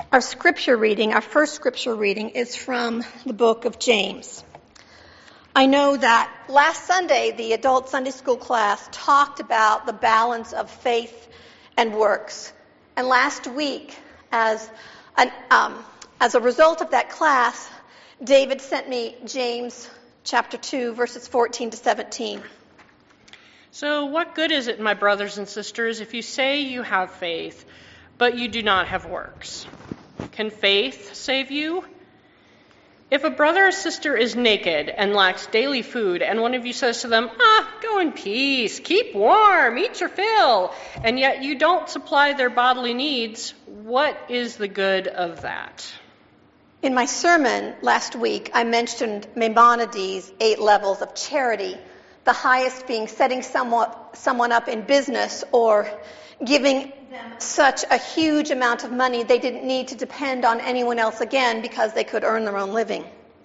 Our first scripture reading, is from the book of James. I know that last Sunday, the adult Sunday school class talked about the balance of faith and works. And last week, as a result of that class, David sent me James chapter 2, verses 14 to 17. So what good is it, my brothers and sisters, if you say you have faith, but you do not have works? Can faith save you? If a brother or sister is naked and lacks daily food, and one of you says to them, go in peace, keep warm, eat your fill, and yet you don't supply their bodily needs, what is the good of that? In my sermon last week, I mentioned Maimonides' 8 levels of charity, the highest being setting someone up in business or giving them such a huge amount of money they didn't need to depend on anyone else again because they could earn their own living.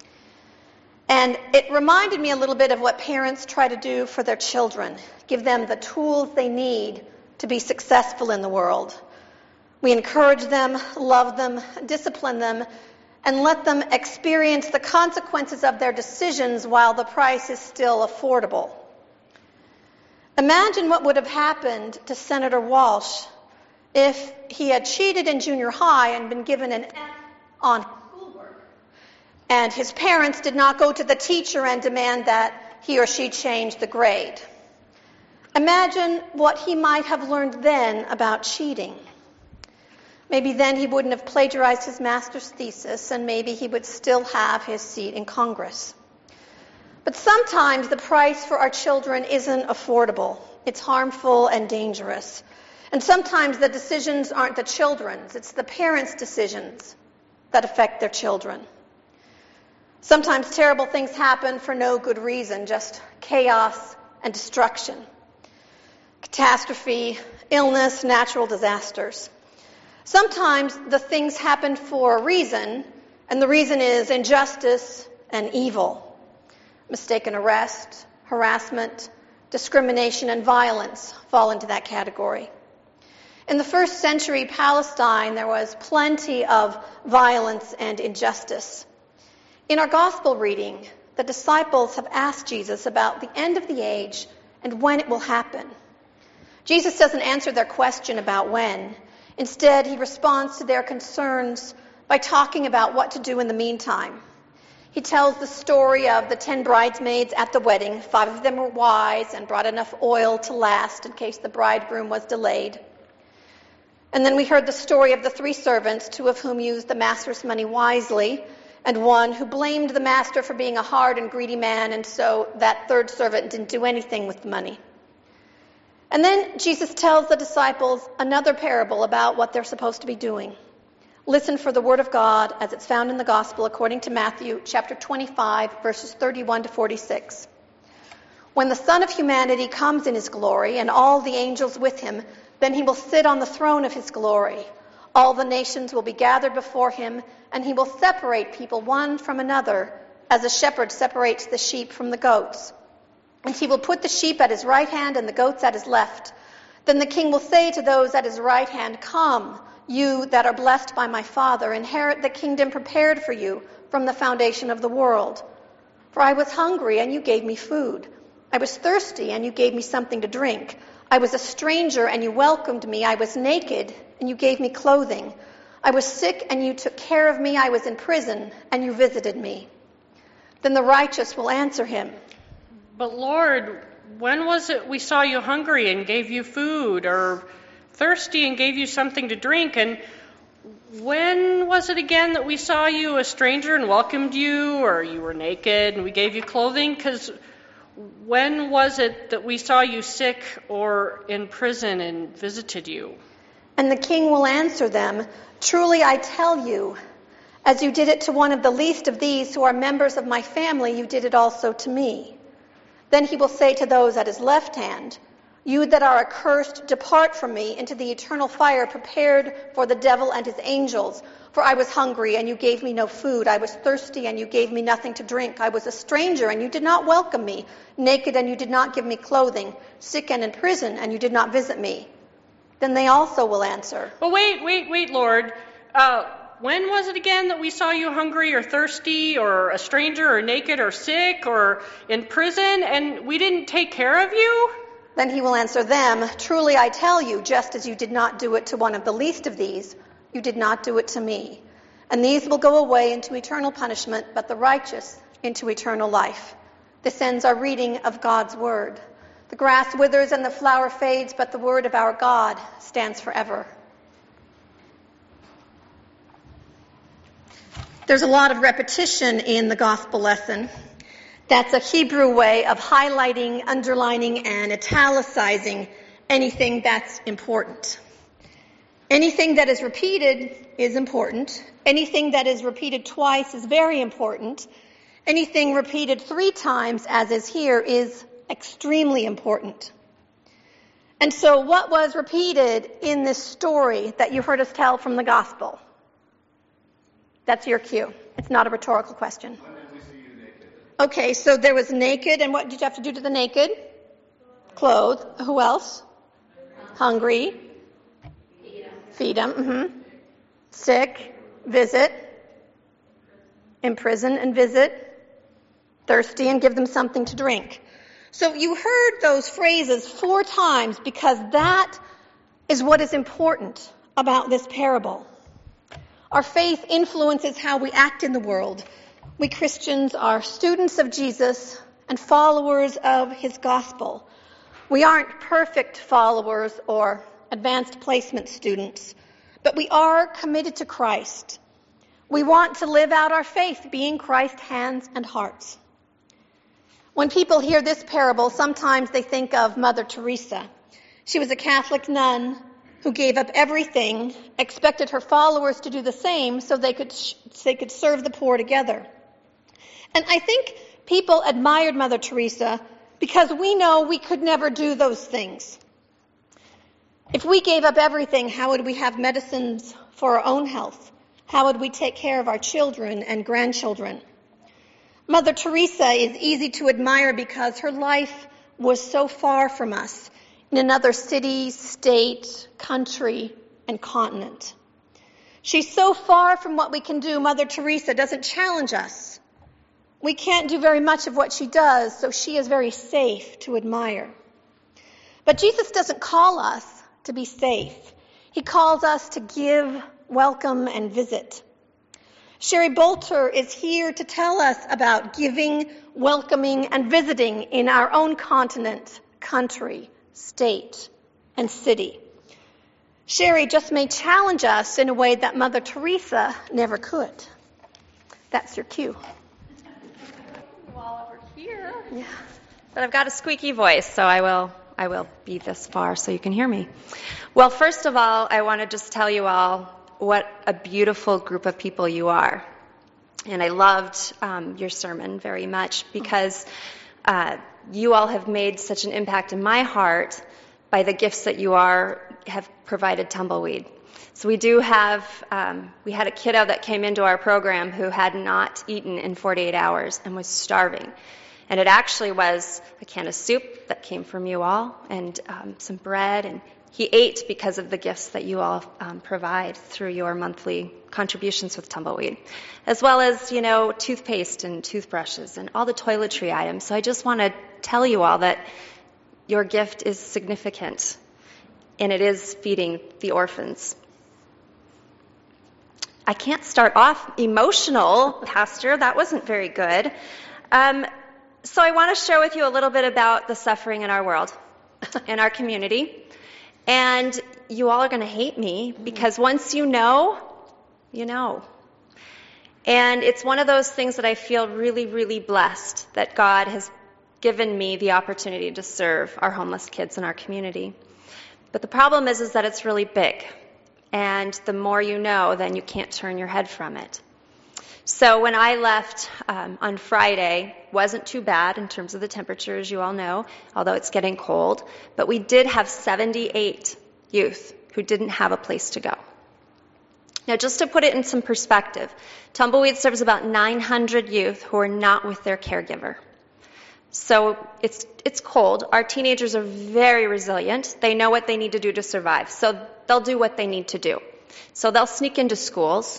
And it reminded me a little bit of what parents try to do for their children, give them the tools they need to be successful in the world. We encourage them, love them, discipline them, and let them experience the consequences of their decisions while the price is still affordable. Imagine what would have happened to Senator Walsh if he had cheated in junior high and been given an F on his schoolwork, and his parents did not go to the teacher and demand that he or she change the grade. Imagine what he might have learned then about cheating. Maybe then he wouldn't have plagiarized his master's thesis, and maybe he would still have his seat in Congress. But sometimes the price for our children isn't affordable. It's harmful and dangerous. And sometimes the decisions aren't the children's. It's the parents' decisions that affect their children. Sometimes terrible things happen for no good reason, just chaos and destruction. Catastrophe, illness, natural disasters. Sometimes the things happen for a reason, and the reason is injustice and evil. Mistaken arrest, harassment, discrimination, and violence fall into that category. In the first century Palestine, there was plenty of violence and injustice. In our gospel reading, the disciples have asked Jesus about the end of the age and when it will happen. Jesus doesn't answer their question about when. Instead, he responds to their concerns by talking about what to do in the meantime. He tells the story of the 10 bridesmaids at the wedding. 5 of them were wise and brought enough oil to last in case the bridegroom was delayed. And then we heard the story of the 3 servants, 2 of whom used the master's money wisely, and 1 who blamed the master for being a hard and greedy man, and so that 3rd servant didn't do anything with the money. And then Jesus tells the disciples another parable about what they're supposed to be doing. Listen for the word of God as it's found in the gospel according to Matthew chapter 25, verses 31 to 46. When the Son of Humanity comes in his glory and all the angels with him, then he will sit on the throne of his glory. All the nations will be gathered before him, and he will separate people one from another, as a shepherd separates the sheep from the goats. And he will put the sheep at his right hand and the goats at his left. Then the king will say to those at his right hand, "Come, you that are blessed by my Father, inherit the kingdom prepared for you from the foundation of the world. For I was hungry, and you gave me food. I was thirsty, and you gave me something to drink. I was a stranger, and you welcomed me. I was naked, and you gave me clothing. I was sick, and you took care of me. I was in prison, and you visited me." Then the righteous will answer him, "But Lord, when was it we saw you hungry and gave you food, or thirsty and gave you something to drink? And when was it again that we saw you a stranger and welcomed you, or you were naked and we gave you clothing? Because when was it that we saw you sick or in prison and visited you?" And the king will answer them, "Truly I tell you, as you did it to one of the least of these who are members of my family, you did it also to me." Then he will say to those at his left hand, "You that are accursed, depart from me into the eternal fire prepared for the devil and his angels. For I was hungry, and you gave me no food. I was thirsty, and you gave me nothing to drink. I was a stranger, and you did not welcome me. Naked, and you did not give me clothing. Sick and in prison, and you did not visit me." Then they also will answer, "Well, wait, Lord. when was it again that we saw you hungry or thirsty or a stranger or naked or sick or in prison and we didn't take care of you?" Then he will answer them, "Truly I tell you, just as you did not do it to one of the least of these, you did not do it to me. And these will go away into eternal punishment, but the righteous into eternal life." This ends our reading of God's word. The grass withers and the flower fades, but the word of our God stands forever. There's a lot of repetition in the gospel lesson. That's a Hebrew way of highlighting, underlining, and italicizing anything that's important. Anything that is repeated is important. Anything that is repeated twice is very important. Anything repeated 3 times, as is here, is extremely important. And so what was repeated in this story that you heard us tell from the gospel? That's your cue. It's not a rhetorical question. When did we see you naked? Okay, so there was naked, and what did you have to do to the naked? Clothe. Who else? Hungry. Feed them. Sick. Visit. Imprison and visit. Thirsty and give them something to drink. So you heard those phrases 4 times because that is what is important about this parable. Our faith influences how we act in the world. We Christians are students of Jesus and followers of his gospel. We aren't perfect followers or advanced placement students, but we are committed to Christ. We want to live out our faith, being Christ's hands and hearts. When people hear this parable, sometimes they think of Mother Teresa. She was a Catholic nun who gave up everything, expected her followers to do the same so they could serve the poor together. And I think people admired Mother Teresa because we know we could never do those things. If we gave up everything, how would we have medicines for our own health? How would we take care of our children and grandchildren? Mother Teresa is easy to admire because her life was so far from us, in another city, state, country, and continent. She's so far from what we can do, Mother Teresa doesn't challenge us. We can't do very much of what she does, so she is very safe to admire. But Jesus doesn't call us to be safe. He calls us to give, welcome, and visit. Sherry Bolter is here to tell us about giving, welcoming, and visiting in our own continent, country, state, and city. Sherry just may challenge us in a way that Mother Teresa never could. That's your cue. While over here. Yeah. But I've got a squeaky voice, so I will be this far so you can hear me. Well, first of all, I want to just tell you all what a beautiful group of people you are. And I loved your sermon very much because you all have made such an impact in my heart by the gifts that you have provided Tumbleweed. So we do have, we had a kiddo that came into our program who had not eaten in 48 hours and was starving. And it actually was a can of soup that came from you all and some bread, and he ate because of the gifts that you all provide through your monthly contributions with Tumbleweed, as well as, toothpaste and toothbrushes and all the toiletry items. So I just want to tell you all that your gift is significant, and it is feeding the orphans. I can't start off emotional, Pastor. That wasn't very good. So I want to share with you a little bit about the suffering in our world, in our community. And you all are going to hate me because once you know, you know. And it's one of those things that I feel really, really blessed that God has given me the opportunity to serve our homeless kids in our community. But the problem is that it's really big. And the more you know, then you can't turn your head from it. So when I left on Friday, wasn't too bad in terms of the temperature, as you all know, although it's getting cold. But we did have 78 youth who didn't have a place to go. Now, just to put it in some perspective, Tumbleweed serves about 900 youth who are not with their caregiver. So it's cold. Our teenagers are very resilient. They know what they need to do to survive. So they'll do what they need to do. So they'll sneak into schools.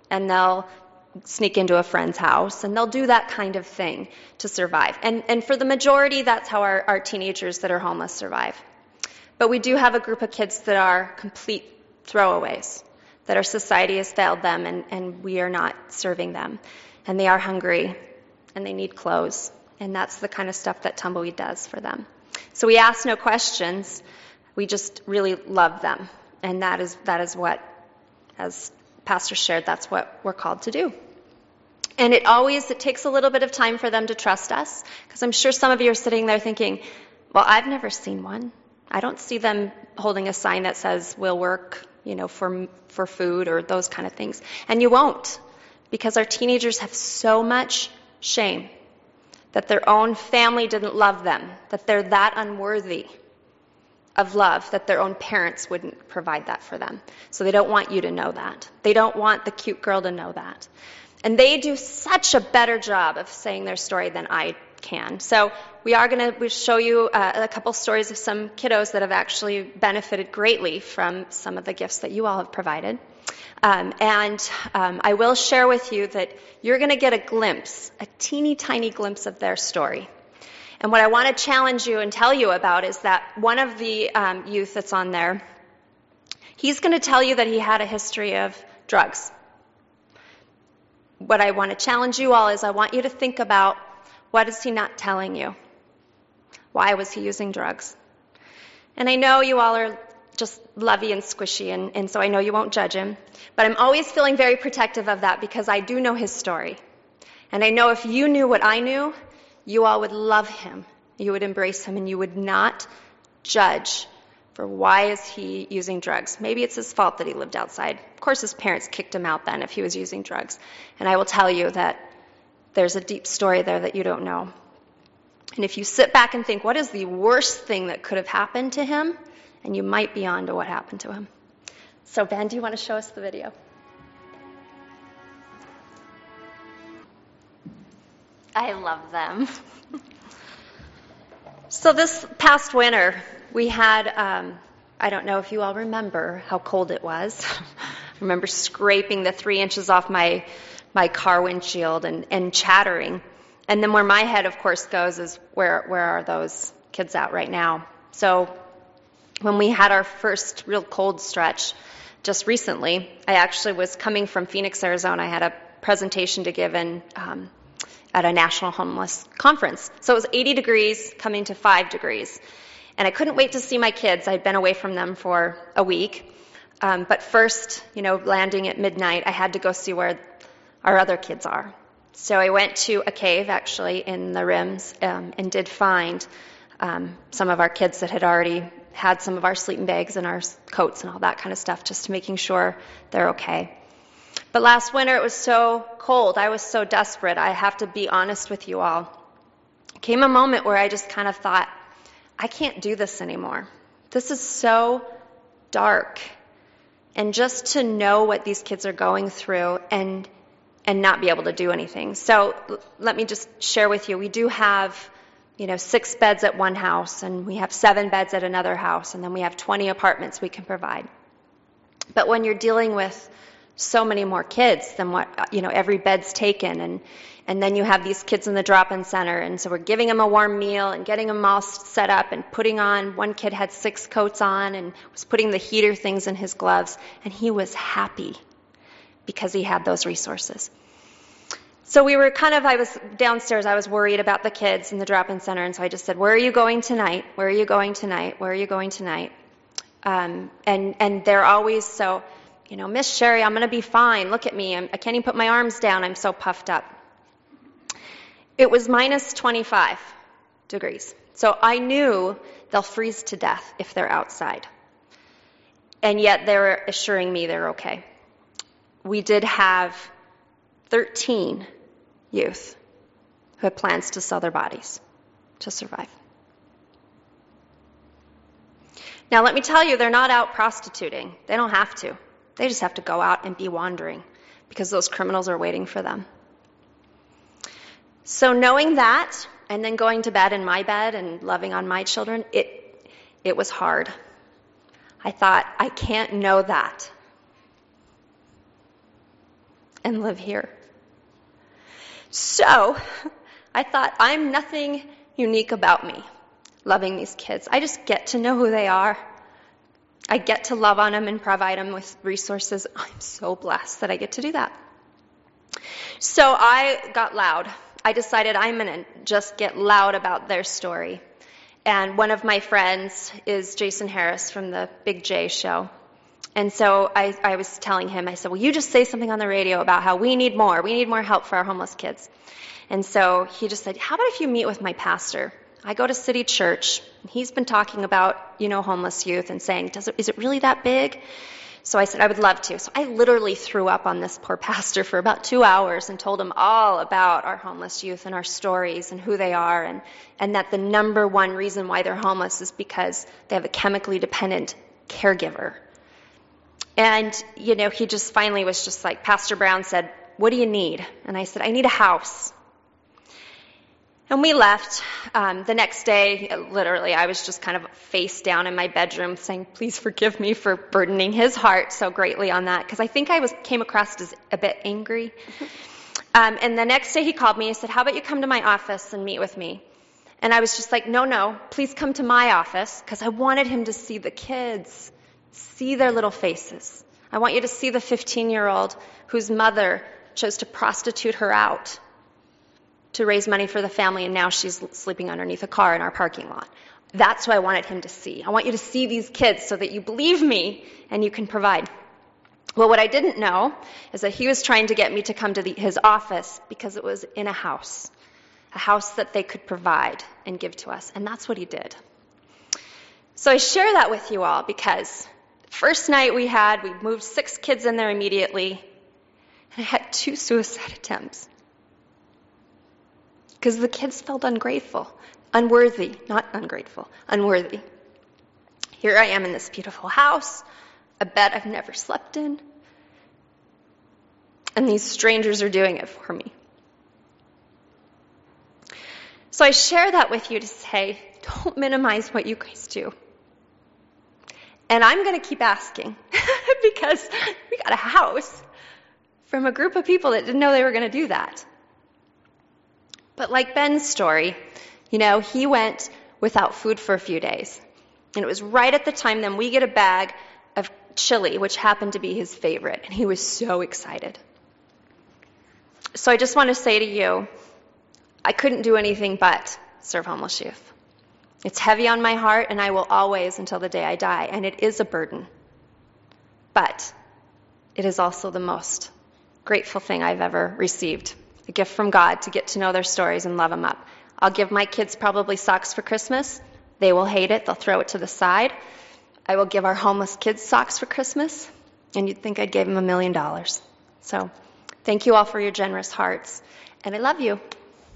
and they'll sneak into a friend's house, and they'll do that kind of thing to survive. And for the majority, that's how our teenagers that are homeless survive. But we do have a group of kids that are complete throwaways, that our society has failed them, and we are not serving them. And they are hungry, and they need clothes. And that's the kind of stuff that Tumbleweed does for them. So we ask no questions. We just really love them. And that is what, as Pastor shared, that's what we're called to do. And it takes a little bit of time for them to trust us, because I'm sure some of you are sitting there thinking, well, I've never seen one. I don't see them holding a sign that says, we'll work, for food or those kind of things. And you won't, because our teenagers have so much shame that their own family didn't love them, that they're that unworthy of love, that their own parents wouldn't provide that for them. So they don't want you to know that. They don't want the cute girl to know that. And they do such a better job of saying their story than I can. So we are going to show you a couple stories of some kiddos that have actually benefited greatly from some of the gifts that you all have provided. I will share with you that you're going to get a teeny tiny glimpse of their story. And what I want to challenge you and tell you about is that one of the youth that's on there, he's going to tell you that he had a history of drugs. What I want to challenge you all is I want you to think about, what is he not telling you? Why was he using drugs? And I know you all are just lovey and squishy, and so I know you won't judge him. But I'm always feeling very protective of that, because I do know his story. And I know if you knew what I knew, you all would love him. You would embrace him, and you would not judge for why is he using drugs. Maybe it's his fault that he lived outside. Of course, his parents kicked him out then if he was using drugs. And I will tell you that there's a deep story there that you don't know. And if you sit back and think, what is the worst thing that could have happened to him? And you might be on to what happened to him. So Ben, do you want to show us the video? I love them. So this past winter, we had, I don't know if you all remember how cold it was. I remember scraping the 3 inches off my car windshield and chattering. And then where my head, of course, goes is where are those kids at right now? So when we had our first real cold stretch just recently, I actually was coming from Phoenix, Arizona. I had a presentation to give at a national homeless conference. So it was 80 degrees coming to 5 degrees. And I couldn't wait to see my kids. I'd been away from them for a week. But first, landing at midnight, I had to go see where our other kids are. So I went to a cave, actually, in the Rims, and did find some of our kids that had already had some of our sleeping bags and our coats and all that kind of stuff, just making sure they're okay. But last winter, it was so cold. I was so desperate. I have to be honest with you all. Came a moment where I just kind of thought, I can't do this anymore. This is so dark. And just to know what these kids are going through and not be able to do anything. So let me just share with you, we do have 6 beds at one house, and we have 7 beds at another house, and then we have 20 apartments we can provide. But when you're dealing with so many more kids than what, every bed's taken, and then you have these kids in the drop-in center, and so we're giving them a warm meal and getting them all set up and putting on, one kid had 6 coats on and was putting the heater things in his gloves, and he was happy because he had those resources. So I was downstairs, I was worried about the kids in the drop-in center, and so I just said, where are you going tonight? Where are you going tonight? Where are you going tonight? And they're always so, Miss Sherry, I'm going to be fine. Look at me. I can't even put my arms down. I'm so puffed up. It was minus 25 degrees. So I knew they'll freeze to death if they're outside. And yet they were assuring me they're okay. We did have 13 youth who had plans to sell their bodies to survive. Now, let me tell you, they're not out prostituting. They don't have to. They just have to go out and be wandering because those criminals are waiting for them. So knowing that, and then going to bed in my bed and loving on my children, it was hard. I thought, I can't know that and live here. So I thought, I'm nothing unique about me loving these kids. I just get to know who they are. I get to love on them and provide them with resources. I'm so blessed that I get to do that. So I got loud. I decided I'm going to just get loud about their story. And one of my friends is Jason Harris from the Big J show. And so I was telling him, I said, well, you just say something on the radio about how we need more help for our homeless kids. And so he just said, how about if you meet with my pastor? I go to City Church. He's been talking about, homeless youth and saying, is it really that big? So I said, I would love to. So I literally threw up on this poor pastor for about 2 hours and told him all about our homeless youth and our stories and who they are, and that the number one reason why they're homeless is because they have a chemically dependent caregiver. And, he just finally was just like, Pastor Brown said, what do you need? And I said, I need a house. And we left. The next day, literally, I was just kind of face down in my bedroom saying, please forgive me for burdening his heart so greatly on that, because I think I came across as a bit angry. And the next day he called me and said, how about you come to my office and meet with me? And I was just like, no, please come to my office, because I wanted him to see the kids, see their little faces. I want you to see the 15-year-old whose mother chose to prostitute her out to raise money for the family, and now she's sleeping underneath a car in our parking lot. That's what I wanted him to see. I want you to see these kids so that you believe me and you can provide. Well, what I didn't know is that he was trying to get me to come to his office because it was in a house that they could provide and give to us, and that's what he did. So I share that with you all because the first night we moved 6 kids in there immediately, and I had 2 suicide attempts. Because the kids felt ungrateful, unworthy, not ungrateful, unworthy. Here I am in this beautiful house, a bed I've never slept in, and these strangers are doing it for me. So I share that with you to say, don't minimize what you guys do. And I'm going to keep asking because we got a house from a group of people that didn't know they were going to do that. But like Ben's story, he went without food for a few days. And it was right at the time then we get a bag of chili, which happened to be his favorite. And he was so excited. So I just want to say to you, I couldn't do anything but serve homeless youth. It's heavy on my heart, and I will always until the day I die. And it is a burden. But it is also the most grateful thing I've ever received. A gift from God to get to know their stories and love them up. I'll give my kids probably socks for Christmas. They will hate it. They'll throw it to the side. I will give our homeless kids socks for Christmas, and you'd think I gave them $1 million. So thank you all for your generous hearts, and I love you.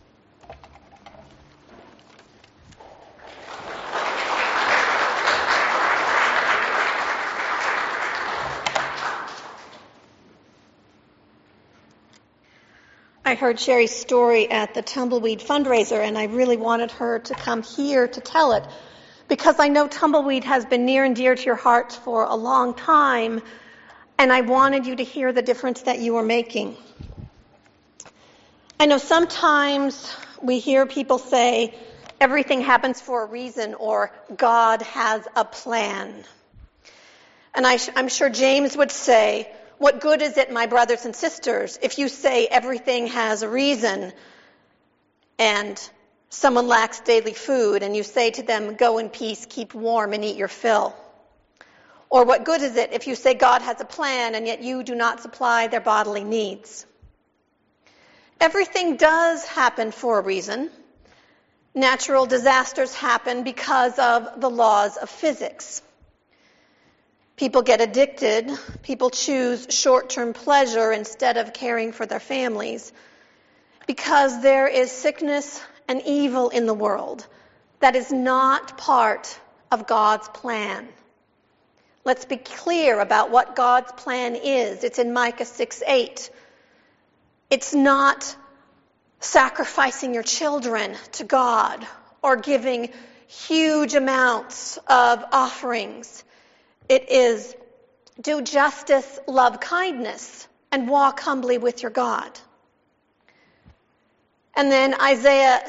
I heard Sherry's story at the Tumbleweed fundraiser, and I really wanted her to come here to tell it because I know Tumbleweed has been near and dear to your heart for a long time, and I wanted you to hear the difference that you are making. I know sometimes we hear people say, everything happens for a reason, or God has a plan. And I'm sure James would say, what good is it, my brothers and sisters, if you say everything has a reason and someone lacks daily food and you say to them, go in peace, keep warm, and eat your fill? Or what good is it if you say God has a plan and yet you do not supply their bodily needs? Everything does happen for a reason. Natural disasters happen because of the laws of physics. People get addicted. People choose short-term pleasure instead of caring for their families because there is sickness and evil in the world that is not part of God's plan. Let's be clear about what God's plan is. It's in Micah 6:8. It's not sacrificing your children to God or giving huge amounts of offerings. It is do justice, love kindness, and walk humbly with your God. And then Isaiah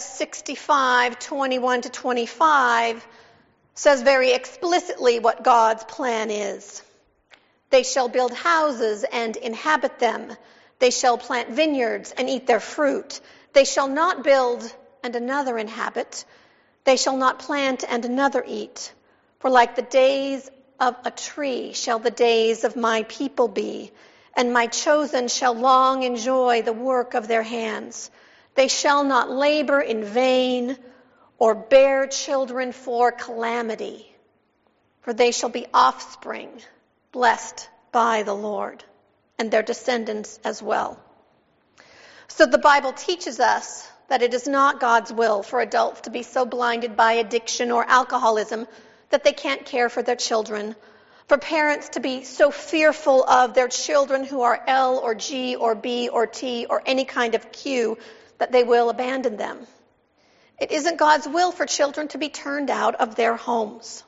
65:21-25 says very explicitly what God's plan is. They shall build houses and inhabit them. They shall plant vineyards and eat their fruit. They shall not build and another inhabit. They shall not plant and another eat. For like the days of a tree shall the days of my people be, and my chosen shall long enjoy the work of their hands. They shall not labor in vain or bear children for calamity, for they shall be offspring blessed by the Lord, and their descendants as well. So the Bible teaches us that it is not God's will for adults to be so blinded by addiction or alcoholism that they can't care for their children, for parents to be so fearful of their children who are L or G or B or T or any kind of Q that they will abandon them. It isn't God's will for children to be turned out of their homes.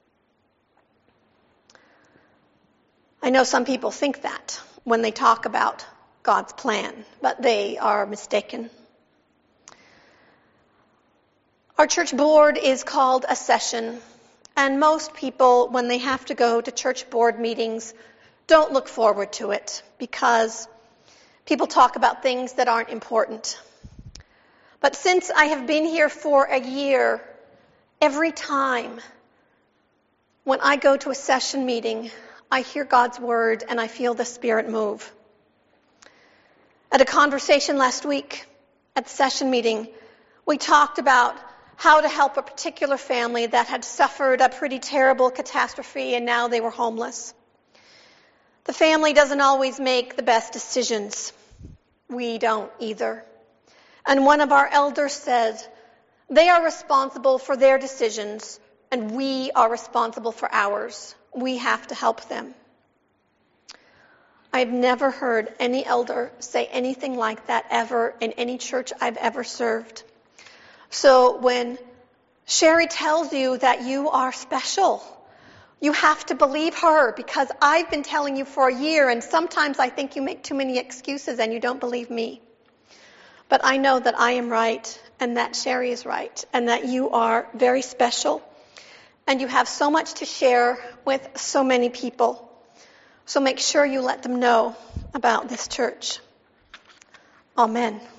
I know some people think that when they talk about God's plan, but they are mistaken. Our church board is called a session, and most people, when they have to go to church board meetings, don't look forward to it because people talk about things that aren't important. But since I have been here for a year, every time when I go to a session meeting, I hear God's word and I feel the Spirit move. At a conversation last week at the session meeting, we talked about how to help a particular family that had suffered a pretty terrible catastrophe and now they were homeless. The family doesn't always make the best decisions. We don't either. And one of our elders said, they are responsible for their decisions and we are responsible for ours. We have to help them. I've never heard any elder say anything like that ever in any church I've ever served. So when Sherry tells you that you are special, you have to believe her because I've been telling you for a year and sometimes I think you make too many excuses and you don't believe me. But I know that I am right and that Sherry is right and that you are very special. And you have so much to share with so many people. So make sure you let them know about this church. Amen.